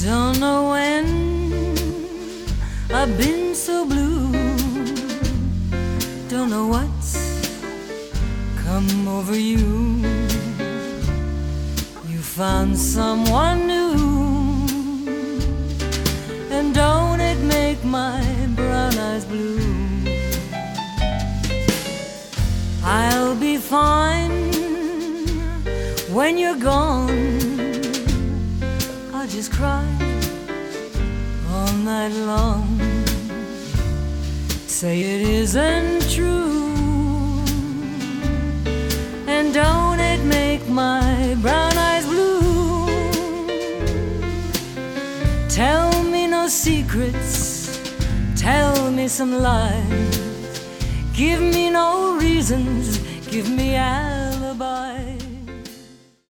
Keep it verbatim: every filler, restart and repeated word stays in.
Don't know when I've been so blue. Don't know what's come over you. You found someone new, and don't it make my brown eyes blue? I'll be fine when you're gone. I'll just cry all night long. Say it isn't true, and don't it make my brown eyes blue? Tell me no secrets, tell me some lies. Give me no reasons, give me out